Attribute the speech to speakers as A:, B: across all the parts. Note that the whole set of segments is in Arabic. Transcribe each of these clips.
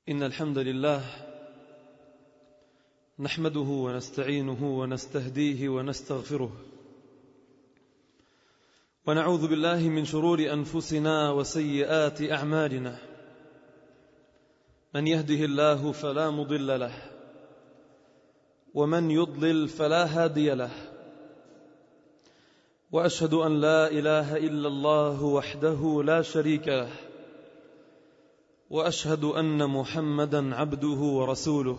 A: إن الحمد لله نحمده ونستعينه ونستهديه ونستغفره، ونعوذ بالله من شرور أنفسنا وسيئات أعمالنا. من يهده الله فلا مضل له، ومن يضلل فلا هادي له. وأشهد أن لا إله إلا الله وحده لا شريك له، وأشهد أن محمدًا عبده ورسوله.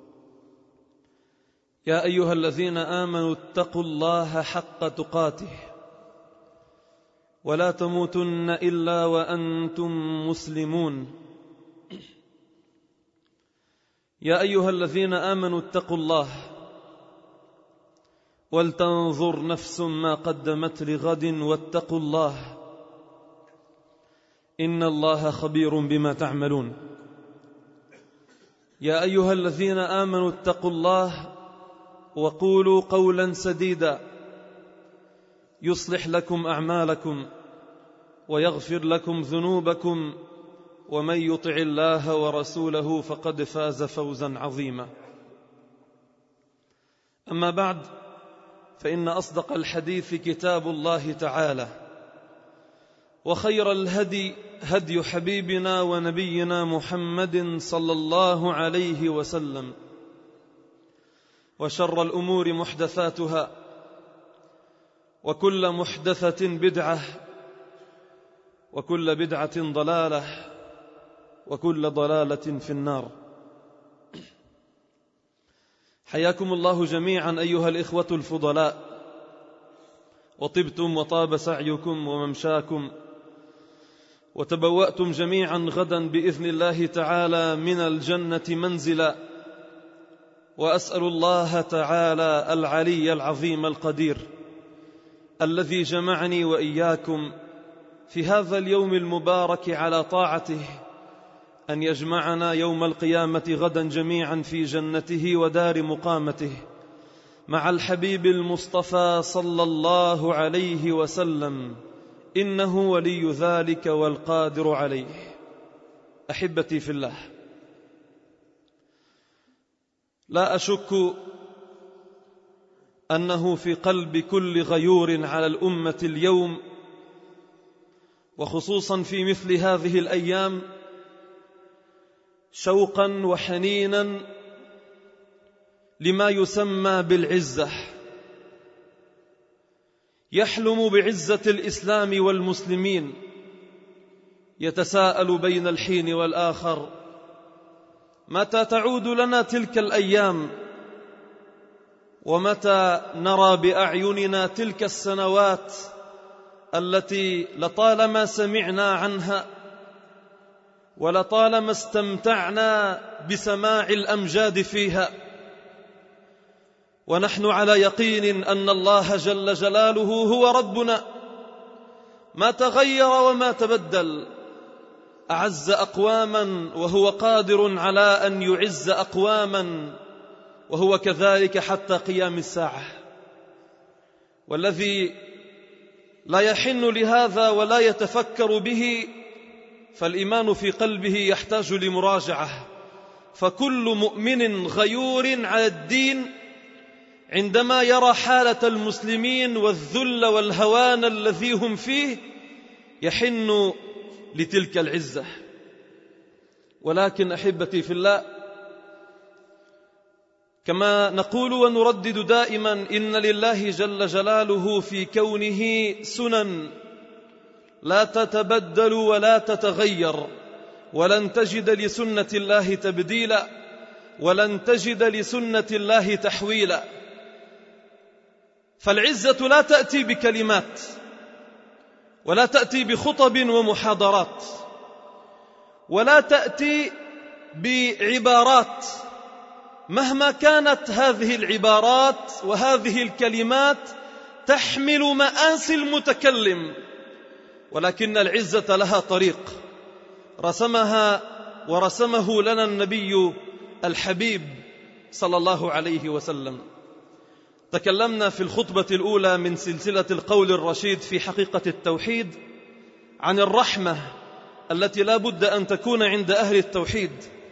A: يا أيها الذين آمنوا اتقوا الله حق تقاته، ولا تموتن إلا وأنتم مسلمون. يا أيها الذين آمنوا اتقوا الله ولتنظر نفس ما قدمت لغد، واتقوا الله إن الله خبير بما تعملون. يا أيها الذين آمنوا اتقوا الله وقولوا قولا سديدا يصلح لكم أعمالكم ويغفر لكم ذنوبكم، ومن يطع الله ورسوله فقد فاز فوزا عظيما. أما بعد، فإن أصدق الحديث كتاب الله تعالى، وخير الهدي هدي حبيبنا ونبينا محمد صلى الله عليه وسلم، وشر الأمور محدثاتها، وكل محدثة بدعة، وكل بدعة ضلالة، وكل ضلالة في النار. حياكم الله جميعا أيها الإخوة الفضلاء، وطبتم وطاب سعيكم وممشاكم، وتبوأتم جميعا غدا بإذن الله تعالى من الجنة منزلا. وأسأل الله تعالى العلي العظيم القدير الذي جمعني وإياكم في هذا اليوم المبارك على طاعته أن يجمعنا يوم القيامة غدا جميعا في جنته ودار مقامته مع الحبيب المصطفى صلى الله عليه وسلم، إنه ولي ذلك والقادر عليه. أحبتي في الله، لا أشك أنه في قلب كل غيور على الأمة اليوم، وخصوصا في مثل هذه الأيام، شوقا وحنينا لما يسمى بالعزة. يحلم بعزة الإسلام والمسلمين، يتساءل بين الحين والآخر: متى تعود لنا تلك الأيام؟ ومتى نرى بأعيننا تلك السنوات التي لطالما سمعنا عنها، ولطالما استمتعنا بسماع الأمجاد فيها، ونحن على يقين أن الله جل جلاله هو ربنا، ما تغير وما تبدل. أعز أقواما وهو قادر على أن يعز أقواما، وهو كذلك حتى قيام الساعة. والذي لا يحن لهذا ولا يتفكر به، فالإيمان في قلبه يحتاج لمراجعة. فكل مؤمن غيور على الدين عندما يرى حالة المسلمين والذل والهوان الذي هم فيه يحن لتلك العزة. ولكن أحبتي في الله، كما نقول ونردد دائما، إن لله جل جلاله في كونه سنن لا تتبدل ولا تتغير، ولن تجد لسنة الله تبديلا، ولن تجد لسنة الله تحويلا. فالعزة لا تأتي بكلمات، ولا تأتي بخطب ومحاضرات، ولا تأتي بعبارات مهما كانت هذه العبارات وهذه الكلمات تحمل مآسي المتكلم، ولكن العزة لها طريق رسمها ورسمه لنا النبي الحبيب صلى الله عليه وسلم. تكلمنا في الخطبة الأولى من سلسلة القول الرشيد في حقيقة التوحيد عن الرحمة التي لا بد أن تكون عند أهل التوحيد،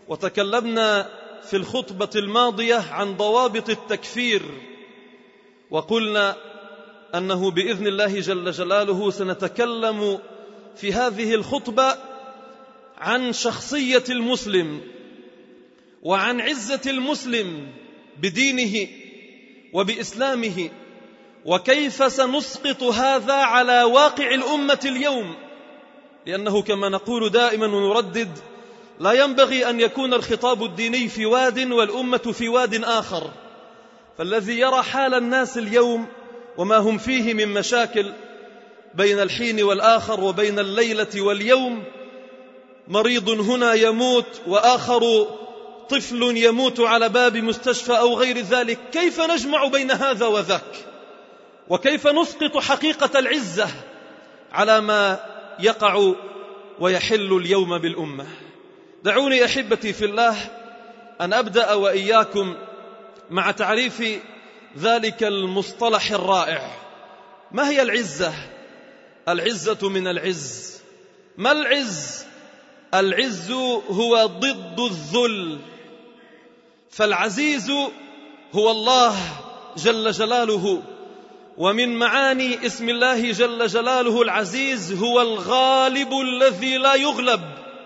A: وتكلمنا في الخطبة الماضية عن ضوابط التكفير، وقلنا أنه بإذن الله جل جلاله سنتكلم في هذه الخطبة عن شخصية المسلم وعن عزة المسلم بدينه وبإسلامه، وكيف سنسقط هذا على واقع الأمة اليوم، لأنه كما نقول دائما ونردد لا ينبغي أن يكون الخطاب الديني في واد والأمة في واد آخر. فالذي يرى حال الناس اليوم وما هم فيه من مشاكل بين الحين والآخر وبين الليلة واليوم، مريض هنا يموت وآخر طفل يموت على باب مستشفى أو غير ذلك، كيف نجمع بين هذا وذاك؟ وكيف نسقط حقيقة العزة على ما يقع ويحل اليوم بالأمة؟ دعوني أحبتي في الله أن أبدأ وإياكم مع تعريف ذلك المصطلح الرائع. ما هي العزة؟ العزة من العز. ما العز؟ العز هو ضد الذل، فالعزيز هو الله جل جلاله، ومن معاني اسم الله جل جلاله العزيز هو الغالب الذي لا يغلب،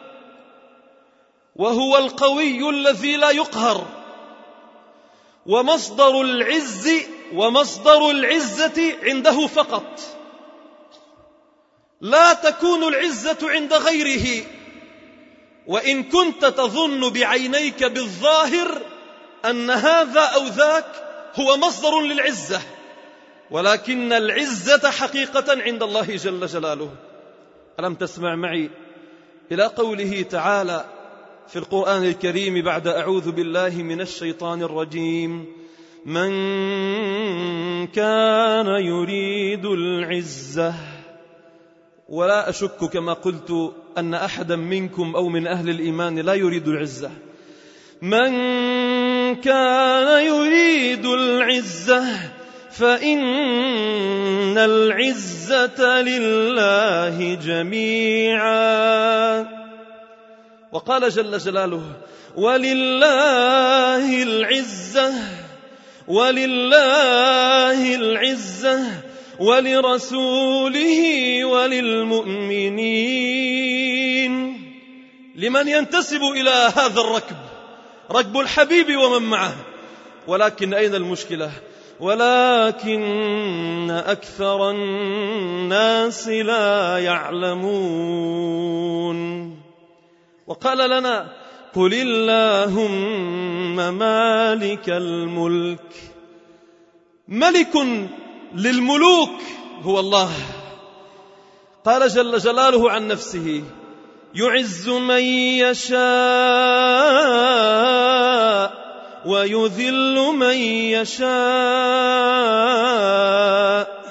A: وهو القوي الذي لا يقهر. ومصدر العز ومصدر العزة عنده فقط، لا تكون العزة عند غيره. وإن كنت تظن بعينيك بالظاهر أن هذا أو ذاك هو مصدر للعزة، ولكن العزة حقيقة عند الله جل جلاله. ألم تسمع معي إلى قوله تعالى في القرآن الكريم بعد أعوذ بالله من الشيطان الرجيم: من كان يريد العزة. ولا أشك كما قلت أن أحدا منكم أو من أهل الإيمان لا يريد العزة. من كان يريد العزة فإن العزة لله جميعا. وقال جل جلاله: ولله العزة ولرسوله وللمؤمنين. لمن ينتسب إلى هذا الركب؟ ركب الحبيب ومن معه. ولكن أين المشكلة؟ ولكن أكثر الناس لا يعلمون. وقال لنا: قل اللهم مالك الملك. ملك للملوك هو الله. قال جل جلاله عن نفسه: يعز من يشاء ويذل من يشاء.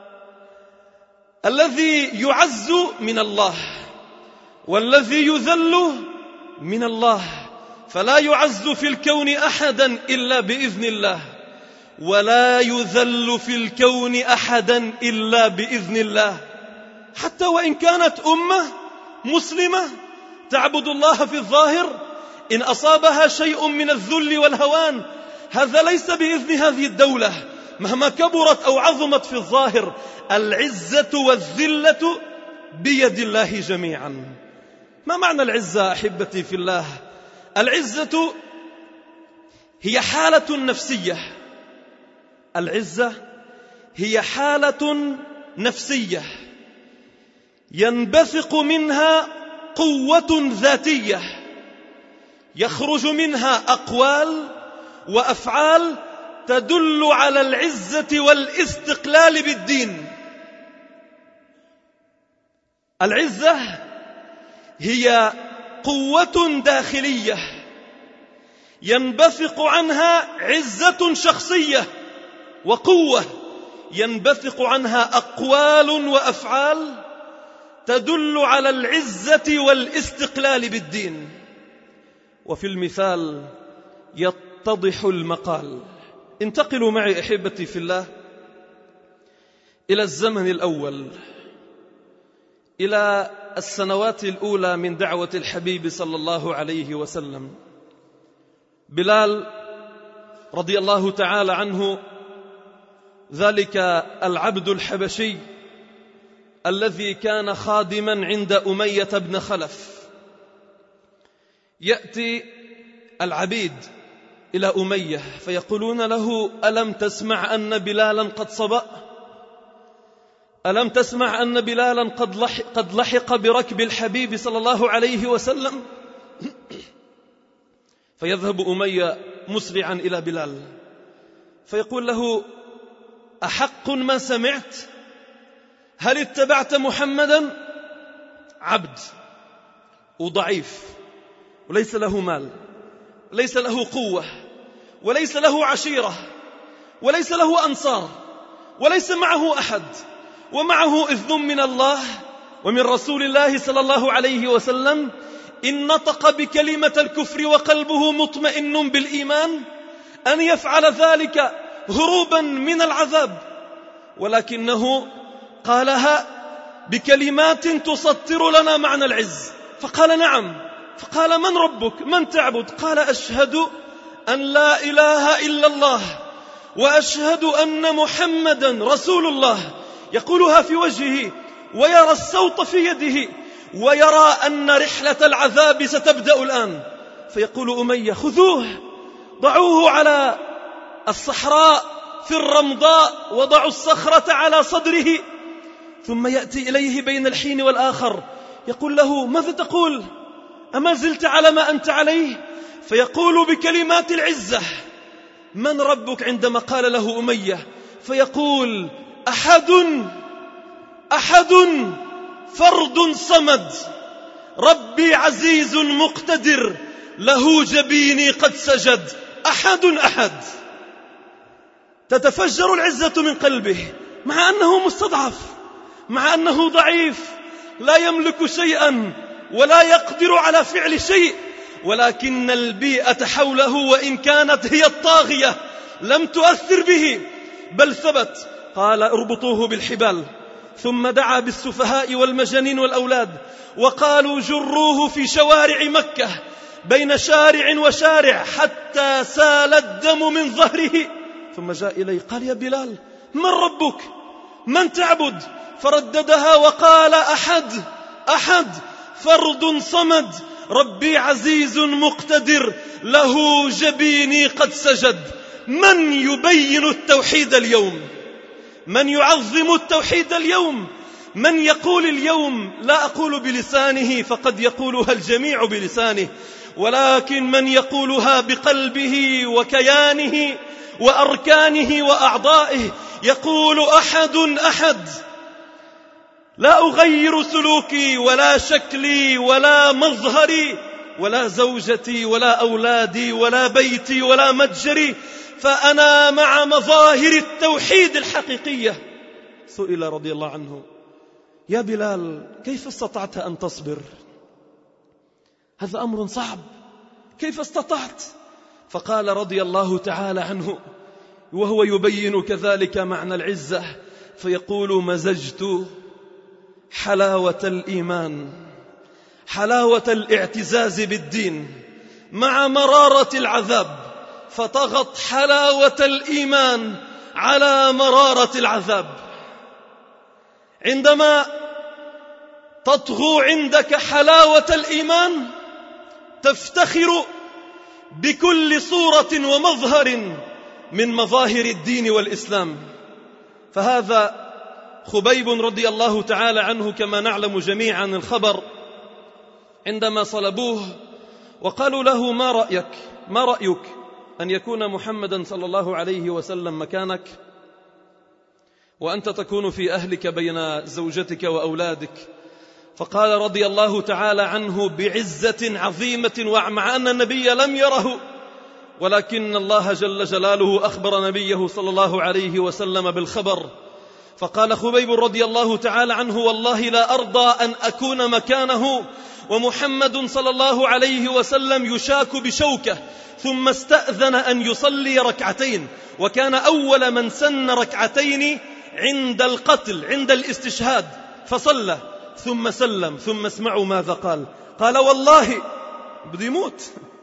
A: الذي يعز من الله والذي يذل من الله، فلا يعز في الكون أحدا إلا بإذن الله، ولا يذل في الكون أحدا إلا بإذن الله. حتى وإن كانت أمة مسلمة تعبد الله في الظاهر، إن أصابها شيء من الذل والهوان هذا ليس بإذن هذه الدولة مهما كبرت أو عظمت في الظاهر. العزة والذلة بيد الله جميعا. ما معنى العزة أحبتي في الله؟ العزة هي حالة نفسية. العزة هي حالة نفسية ينبثق منها قوة ذاتية، يخرج منها أقوال وأفعال تدل على العزة والاستقلال بالدين. العزة هي قوة داخلية ينبثق عنها عزة شخصية، وقوة ينبثق عنها أقوال وأفعال تدل على العزة والاستقلال بالدين. وفي المثال يتضح المقال. انتقلوا معي أحبتي في الله إلى الزمن الأول، إلى السنوات الأولى من دعوة الحبيب صلى الله عليه وسلم. بلال رضي الله تعالى عنه، ذلك العبد الحبشي الذي كان خادما عند أمية بن خلف، يأتي العبيد إلى أمية فيقولون له: ألم تسمع أن بلالا قد صبأ؟ ألم تسمع أن بلالا قد لحق بركب الحبيب صلى الله عليه وسلم؟ فيذهب أمية مسرعا إلى بلال فيقول له: أحق ما سمعت؟ هل اتبعت محمدا؟ عبد وضعيف وليس له مال، ليس له قوة، وليس له عشيرة، وليس له أنصار، وليس معه أحد، ومعه إذن من الله ومن رسول الله صلى الله عليه وسلم، إن نطق بكلمة الكفر وقلبه مطمئن بالإيمان أن يفعل ذلك هروبا من العذاب، ولكنه قالها بكلمات تسطر لنا معنى العز. فقال: نعم. فقال: من ربك؟ من تعبد؟ قال: أشهد أن لا إله إلا الله وأشهد أن محمدا رسول الله. يقولها في وجهه ويرى الصوت في يده ويرى أن رحلة العذاب ستبدأ الآن. فيقول أمية: خذوه ضعوه على الصحراء في الرمضاء، وضعوا الصخرة على صدره. ثم يأتي إليه بين الحين والآخر يقول له: ماذا تقول؟ أما زلت على ما أنت عليه؟ فيقول بكلمات العزة: من ربك؟ عندما قال له أمية فيقول: أحد فرد صمد، ربي عزيز مقتدر، له جبيني قد سجد. أحد. تتفجر العزة من قلبه مع أنه مستضعف، مع أنه ضعيف، لا يملك شيئا ولا يقدر على فعل شيء، ولكن البيئة حوله وإن كانت هي الطاغية لم تؤثر به بل ثبت. قال: اربطوه بالحبال. ثم دعا بالسفهاء والمجانين والأولاد وقالوا: جروه في شوارع مكة بين شارع وشارع حتى سال الدم من ظهره. ثم جاء إليه قال: يا بلال، من ربك؟ من تعبد؟ فرددها وقال: أحد فرد صمد، ربي عزيز مقتدر، له جبيني قد سجد. من يبين التوحيد اليوم؟ من يعظم التوحيد اليوم؟ من يقول اليوم؟ لا أقول بلسانه فقد يقولها الجميع بلسانه، ولكن من يقولها بقلبه وكيانه وأركانه وأعضائه، يقول: أحد. لا أغير سلوكي ولا شكلي ولا مظهري ولا زوجتي ولا أولادي ولا بيتي ولا متجري، فأنا مع مظاهر التوحيد الحقيقية. سئل رضي الله عنه: يا بلال، كيف استطعت أن تصبر؟ هذا أمر صعب، كيف استطعت؟ فقال رضي الله تعالى عنه وهو يبين كذلك معنى العزة فيقول: مزجت حلاوة الإيمان، حلاوة الاعتزاز بالدين مع مرارة العذاب، فطغت حلاوة الإيمان على مرارة العذاب. عندما تطغو عندك حلاوة الإيمان تفتخر بكل صورة ومظهر من مظاهر الدين والإسلام. فهذا خبيب رضي الله تعالى عنه كما نعلم جميعا الخبر، عندما صلبوه وقالوا له: ما رأيك أن يكون محمدا صلى الله عليه وسلم مكانك وأنت تكون في أهلك بين زوجتك وأولادك؟ فقال رضي الله تعالى عنه بعزة عظيمة ومع أن النبي لم يره، ولكن الله جل جلاله أخبر نبيه صلى الله عليه وسلم بالخبر. فقال خبيب رضي الله تعالى عنه: والله لا أرضى أن أكون مكانه ومحمد صلى الله عليه وسلم يشاك بشوكة. ثم استأذن أن يصلي ركعتين، وكان أول من سن ركعتين عند القتل، عند الاستشهاد، فصلى ثم سلم. ثم اسمعوا ماذا قال: والله بده يموت،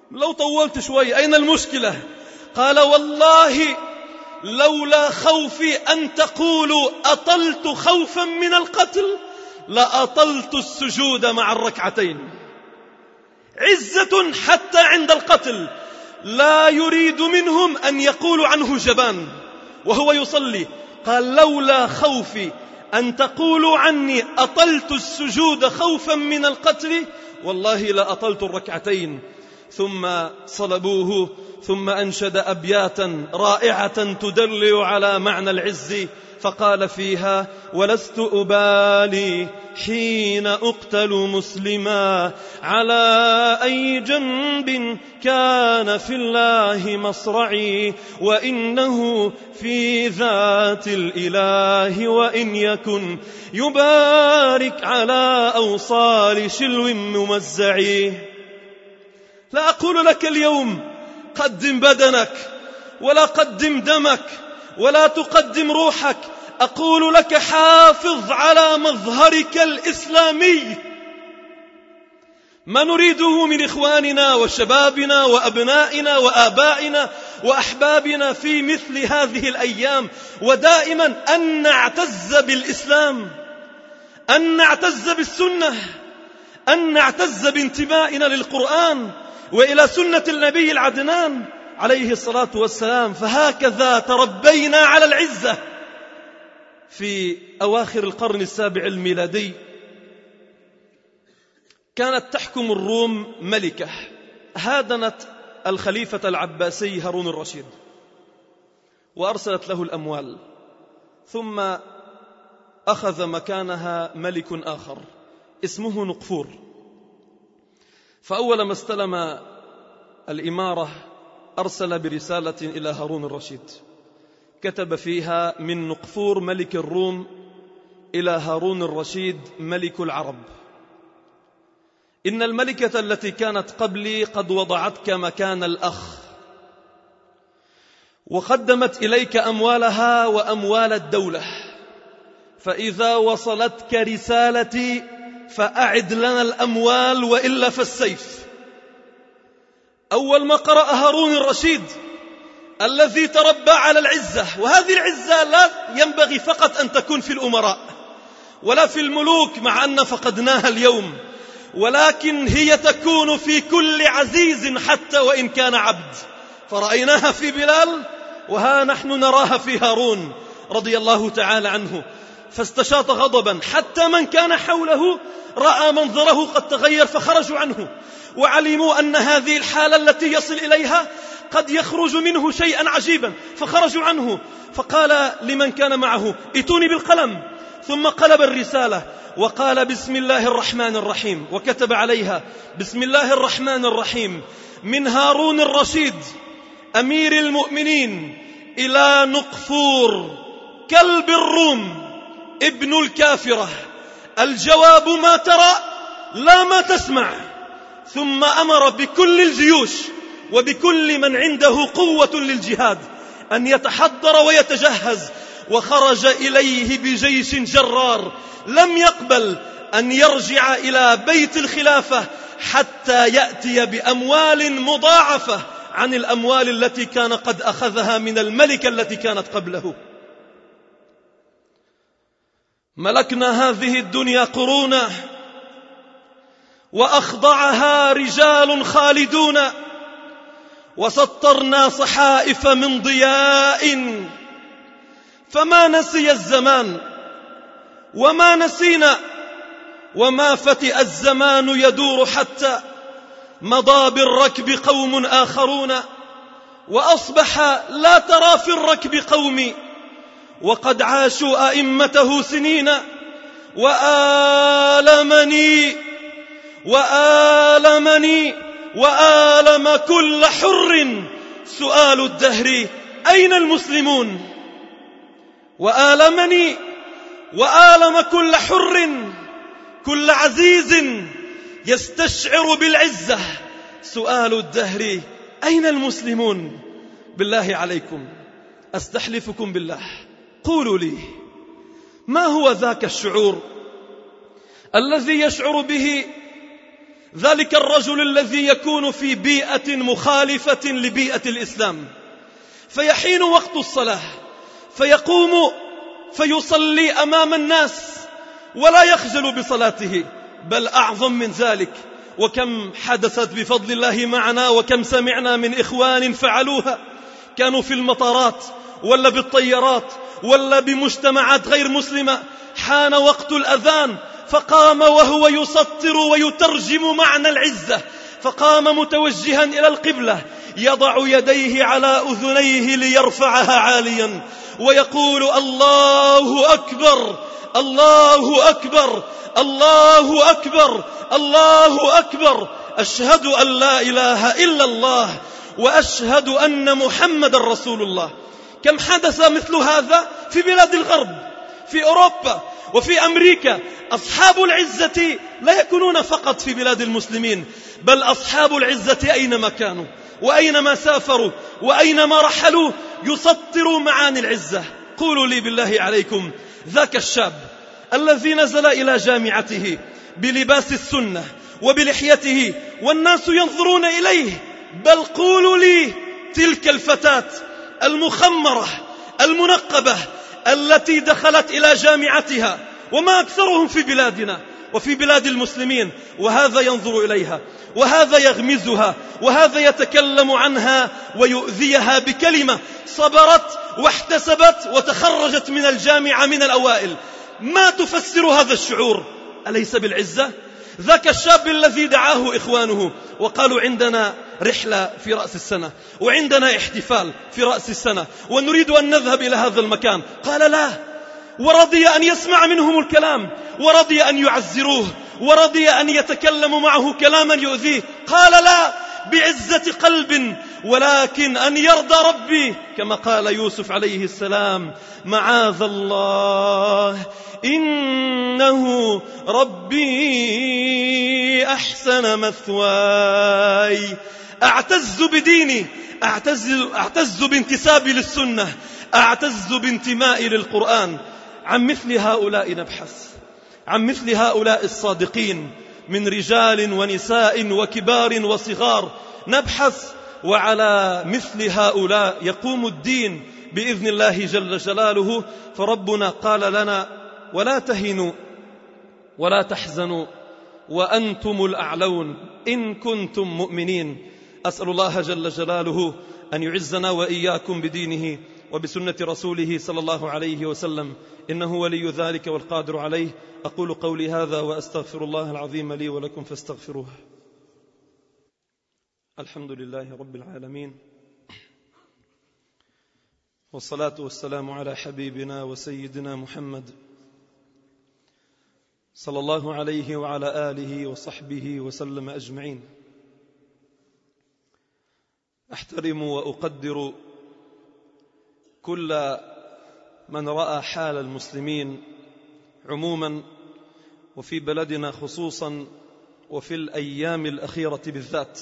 A: لو طولت شوي أين المشكلة؟ قال والله لولا خوفي أن تقولوا أطلت خوفا من القتل لأطلت السجود مع الركعتين. عزة حتى عند القتل، لا يريد منهم أن يقولوا عنه جبان وهو يصلي. قال لولا خوفي أن تقولوا عني أطلت السجود خوفا من القتل والله لأطلت الركعتين. ثم صلبوه، ثم أنشد أبياتا رائعة تدل على معنى العز، فقال فيها: ولست أبالي حين أقتل مسلما على أي جنب كان في الله مصرعي، وإنه في ذات الإله وإن يكن يبارك على أوصال شلو ممزعي. لا أقول لك اليوم قدم بدنك ولا قدم دمك ولا تقدم روحك، أقول لك حافظ على مظهرك الإسلامي. ما نريده من إخواننا وشبابنا وأبنائنا وآبائنا وأحبابنا في مثل هذه الأيام، ودائما أن نعتز بالإسلام، أن نعتز بالسنة، أن نعتز بانتمائنا للقرآن وإلى سنة النبي العدنان عليه الصلاة والسلام. فهكذا تربينا على العزة. في أواخر القرن السابع الميلادي كانت تحكم الروم ملكة هادنت الخليفة العباسي هارون الرشيد وأرسلت له الأموال، ثم أخذ مكانها ملك آخر اسمه نقفور. فأول ما استلم الإمارة أرسل برسالة إلى هارون الرشيد كتب فيها: من نقفور ملك الروم إلى هارون الرشيد ملك العرب، إن الملكة التي كانت قبلي قد وضعتك مكان الأخ، وقدمت إليك أموالها وأموال الدولة، فإذا وصلتك رسالتي فأعد لنا الأموال وإلا فالسيف. أول ما قرأ هارون الرشيد الذي تربى على العزة، وهذه العزة لا ينبغي فقط أن تكون في الأمراء ولا في الملوك مع أن فقدناها اليوم، ولكن هي تكون في كل عزيز حتى وإن كان عبد. فرأيناها في بلال وها نحن نراها في هارون رضي الله تعالى عنه. فاستشاط غضبا حتى من كان حوله رأى منظره قد تغير فخرجوا عنه، وعلموا أن هذه الحالة التي يصل إليها قد يخرج منه شيئا عجيبا فخرجوا عنه. فقال لمن كان معه: ائتوني بالقلم. ثم قلب الرسالة وقال: بسم الله الرحمن الرحيم، وكتب عليها: بسم الله الرحمن الرحيم، من هارون الرشيد أمير المؤمنين إلى نقفور كلب الروم ابن الكافرة، الجواب ما ترى لا ما تسمع. ثم أمر بكل الجيوش وبكل من عنده قوة للجهاد أن يتحضر ويتجهز، وخرج إليه بجيش جرار لم يقبل أن يرجع إلى بيت الخلافة حتى يأتي بأموال مضاعفة عن الأموال التي كان قد أخذها من الملكة التي كانت قبله. ملكنا هذه الدنيا قرونا وأخضعها رجال خالدون، وسطرنا صحائف من ضياء، فما نسي الزمان وما نسينا، وما فتئ الزمان يدور حتى مضى بالركب قوم آخرون، وأصبح لا ترى في الركب قومي وقد عاشوا أئمته سنين. وآلمني وآلم كل حر سؤال الدهر أين المسلمون. وآلمني وآلم كل حر، كل عزيز يستشعر بالعزة، سؤال الدهر أين المسلمون. بالله عليكم أستحلفكم بالله، قولوا لي ما هو ذاك الشعور الذي يشعر به ذلك الرجل الذي يكون في بيئة مخالفة لبيئة الإسلام، فيحين وقت الصلاة فيقوم فيصلي أمام الناس ولا يخجل بصلاته، بل أعظم من ذلك. وكم حدثت بفضل الله معنا، وكم سمعنا من إخوان فعلوها، كانوا في المطارات ولا بالطيارات ولا بمجتمعات غير مسلمة، حان وقت الأذان فقام وهو يسطر ويترجم معنى العزة، فقام متوجها إلى القبلة يضع يديه على أذنيه ليرفعها عاليا ويقول: الله أكبر، الله أكبر، الله أكبر، الله أكبر، أشهد أن لا إله إلا الله وأشهد أن محمد رسول الله. كم حدث مثل هذا في بلاد الغرب، في أوروبا وفي أمريكا. أصحاب العزة لا يكونون فقط في بلاد المسلمين، بل أصحاب العزة أينما كانوا وأينما سافروا وأينما رحلوا يسطروا معاني العزة. قولوا لي بالله عليكم، ذاك الشاب الذي نزل إلى جامعته بلباس السنة وبلحيته والناس ينظرون إليه، بل قولوا لي تلك الفتاة المخمرة المنقبة التي دخلت إلى جامعتها، وما أكثرهم في بلادنا وفي بلاد المسلمين، وهذا ينظر إليها وهذا يغمزها وهذا يتكلم عنها ويؤذيها بكلمة، صبرت واحتسبت وتخرجت من الجامعة من الأوائل. ما تفسر هذا الشعور؟ أليس بالعزة؟ ذاك الشاب الذي دعاه إخوانه وقالوا: عندنا رحلة في رأس السنة وعندنا احتفال في رأس السنة ونريد أن نذهب إلى هذا المكان، قال لا، ورضي أن يسمع منهم الكلام، ورضي أن يعزروه، ورضي أن يتكلموا معه كلاما يؤذيه، قال لا بعزة قلب، ولكن أن يرضى ربي، كما قال يوسف عليه السلام: معاذ الله إنه ربي أحسن مثواي. أعتز بديني، أعتز بانتسابي للسنة، أعتز بانتمائي للقرآن. عن مثل هؤلاء نبحث، عن مثل هؤلاء الصادقين من رجال ونساء وكبار وصغار نبحث، وعلى مثل هؤلاء يقوم الدين بإذن الله جل جلاله. فربنا قال لنا: ولا تهنوا ولا تحزنوا وأنتم الأعلون إن كنتم مؤمنين. أسأل الله جل جلاله أن يعزنا وإياكم بدينه وبسنة رسوله صلى الله عليه وسلم، إنه ولي ذلك والقادر عليه. أقول قولي هذا وأستغفر الله العظيم لي ولكم فاستغفروه. الحمد لله رب العالمين، والصلاة والسلام على حبيبنا وسيدنا محمد صلى الله عليه وعلى آله وصحبه وسلم أجمعين. أحترم وأقدر كل من رأى حال المسلمين عموما وفي بلدنا خصوصا وفي الأيام الأخيرة بالذات،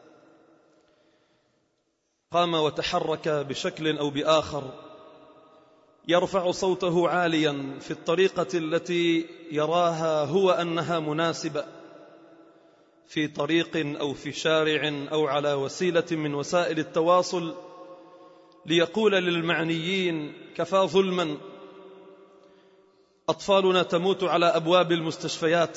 A: قام وتحرك بشكل أو بآخر يرفع صوته عاليا في الطريقة التي يراها هو أنها مناسبة، في طريق أو في شارع أو على وسيلة من وسائل التواصل، ليقول للمعنيين: كفى ظلما، أطفالنا تموت على أبواب المستشفيات،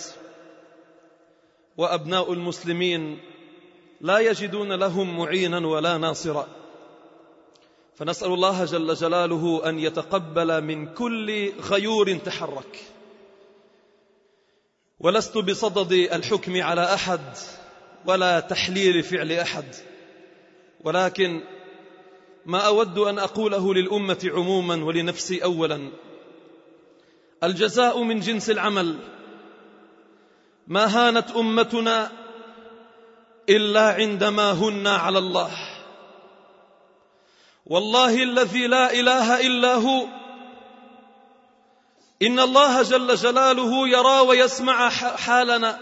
A: وأبناء المسلمين لا يجدون لهم معينا ولا ناصرا. فنسأل الله جل جلاله أن يتقبل من كل غيور تحرك. ولست بصدد الحكم على أحد ولا تحليل فعل أحد، ولكن ما أود أن أقوله للأمة عموما ولنفسي أولا: الجزاء من جنس العمل. ما هانت أمتنا إلا عندما هنا على الله، والله الذي لا إله إلا هو، إن الله جل جلاله يرى ويسمع حالنا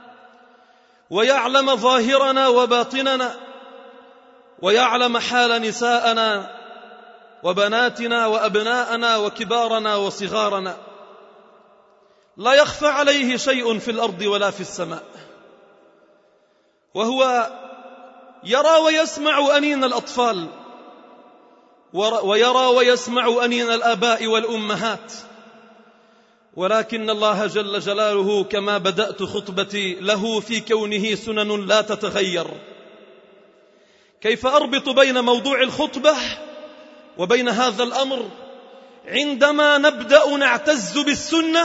A: ويعلم ظاهرنا وباطننا، ويعلم حال نساءنا وبناتنا وأبناءنا وكبارنا وصغارنا. لا يخفى عليه شيء في الأرض ولا في السماء. وهو يرى ويسمع أنين الأطفال، ويرى ويسمع أنين الآباء والأمهات، ولكن الله جل جلاله كما بدأت خطبتي له في كونه سنن لا تتغير. كيف أربط بين موضوع الخطبة وبين هذا الأمر؟ عندما نبدأ نعتز بالسنة،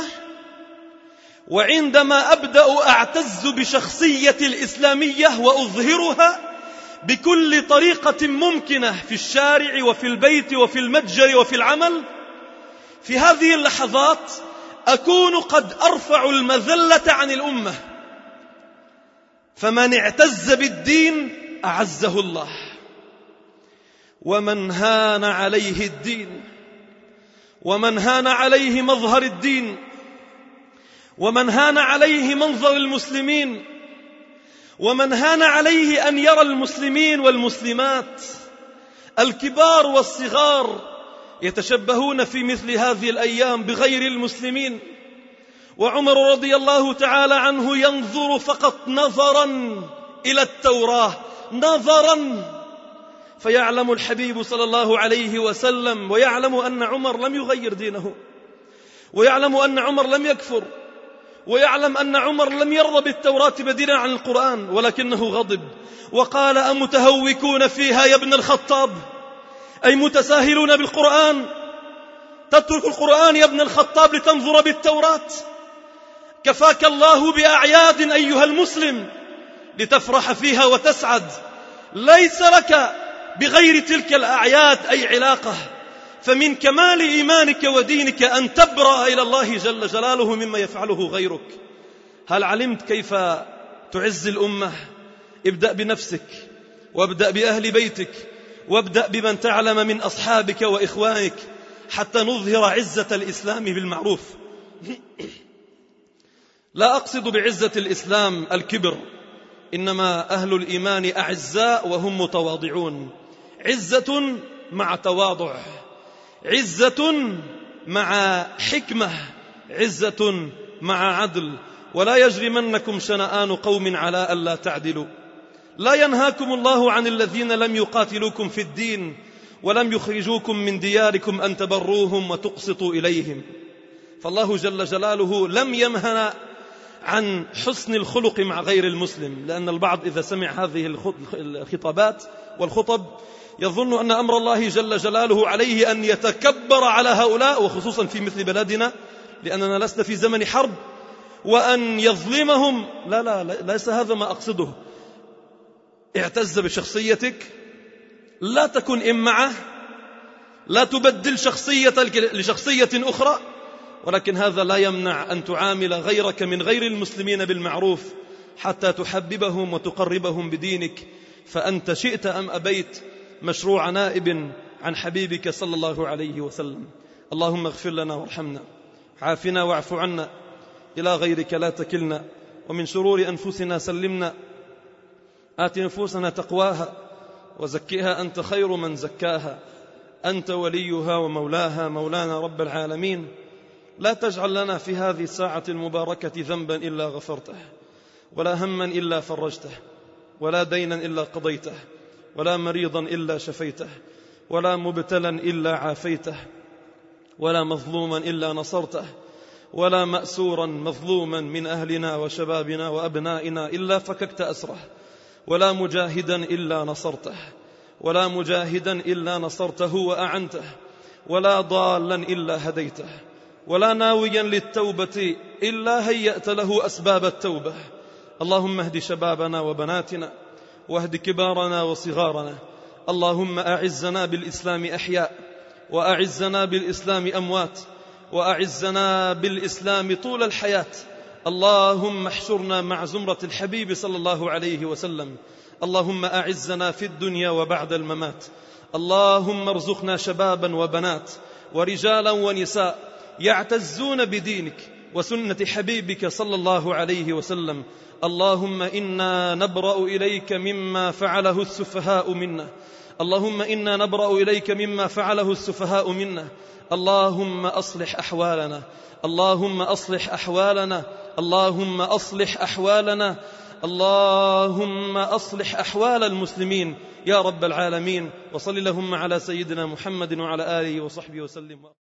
A: وعندما أبدأ أعتز بشخصية الإسلامية وأظهرها بكل طريقة ممكنة في الشارع وفي البيت وفي المتجر وفي العمل، في هذه اللحظات أكون قد أرفع المذلة عن الأمة. فمن اعتز بالدين أعزه الله، ومن هان عليه الدين، ومن هان عليه مظهر الدين، ومن هان عليه منظر المسلمين، ومن هان عليه أن يرى المسلمين والمسلمات الكبار والصغار يتشبهون في مثل هذه الأيام بغير المسلمين. وعمر رضي الله تعالى عنه ينظر فقط نظرا إلى التوراة، نظرا، فيعلم الحبيب صلى الله عليه وسلم ويعلم أن عمر لم يغير دينه، ويعلم أن عمر لم يكفر، ويعلم أن عمر لم يرضى بالتوراة بديلا عن القرآن، ولكنه غضب وقال: أمتهوكون فيها يا ابن الخطاب؟ أي متساهلون بالقرآن؟ تترك القرآن يا ابن الخطاب لتنظر بالتوراة؟ كفاك الله بأعياد أيها المسلم لتفرح فيها وتسعد، ليس لك بغير تلك الأعياد أي علاقة. فمن كمال إيمانك ودينك أن تبرأ إلى الله جل جلاله مما يفعله غيرك. هل علمت كيف تعز الأمة؟ ابدأ بنفسك، وابدأ بأهل بيتك، وابدأ بمن تعلم من أصحابك وإخوانك، حتى نظهر عزة الإسلام بالمعروف. لا أقصد بعزة الإسلام الكبر، إنما أهل الإيمان أعزاء وهم متواضعون، عزة مع تواضع، عزة مع حكمة، عزة مع عدل. ولا يجرمنكم شنآن قوم على ألا تعدلوا. لا ينهاكم الله عن الذين لم يقاتلوكم في الدين ولم يخرجوكم من دياركم أن تبروهم وتقسطوا إليهم. فالله جل جلاله لم ينهنا عن حسن الخلق مع غير المسلم، لأن البعض إذا سمع هذه الخطابات والخطب يظن أن أمر الله جل جلاله عليه أن يتكبر على هؤلاء، وخصوصا في مثل بلدنا لأننا لسنا في زمن حرب، وأن يظلمهم. لا لا، ليس هذا ما أقصده. اعتز بشخصيتك، لا تكن إمعة، لا تبدل شخصيتك لشخصية أخرى، ولكن هذا لا يمنع أن تعامل غيرك من غير المسلمين بالمعروف حتى تحببهم وتقربهم بدينك، فأنت شئت أم أبيت مشروع نائب عن حبيبك صلى الله عليه وسلم. اللهم اغفر لنا وارحمنا، عافنا واعف عنا، إلى غيرك لا تكلنا، ومن شرور أنفسنا سلمنا. آت نفوسنا تقواها وزكها أنت خير من زكاها، أنت وليها ومولاها، مولانا رب العالمين. لا تجعل لنا في هذه الساعة المباركة ذنبا إلا غفرته، ولا هما إلا فرجته، ولا دينا إلا قضيته، ولا مريضا إلا شفيته، ولا مبتلا إلا عافيته، ولا مظلوما إلا نصرته، ولا مأسورا مظلوما من أهلنا وشبابنا وأبنائنا إلا فككت أسره، ولا مجاهدا إلا نصرته، ولا مجاهدا إلا نصرته وأعنته، ولا ضالا إلا هديته، ولا ناويا للتوبة إلا هيأت له أسباب التوبة. اللهم اهد شبابنا وبناتنا، واهد كبارنا وصغارنا. اللهم أعزنا بالإسلام أحياء، وأعزنا بالإسلام أموات، وأعزنا بالإسلام طول الحياة. اللهم احشرنا مع زمرة الحبيب صلى الله عليه وسلم. اللهم أعزنا في الدنيا وبعد الممات. اللهم ارزقنا شبابا وبنات ورجالا ونساء يعتزون بدينك وسنة حبيبك صلى الله عليه وسلم. اللهم إنا نبرأ إليك مما فعله السفهاء منا. اللهم إنا نبرأ إليك مما فعله السفهاء منا. اللهم أصلح أحوالنا، اللهم أصلح أحوالنا، اللهم أصلح أحوالنا. اللهم أصلح أحوال المسلمين يا رب العالمين. وصل اللهم على سيدنا محمد وعلى آله وصحبه وسلم.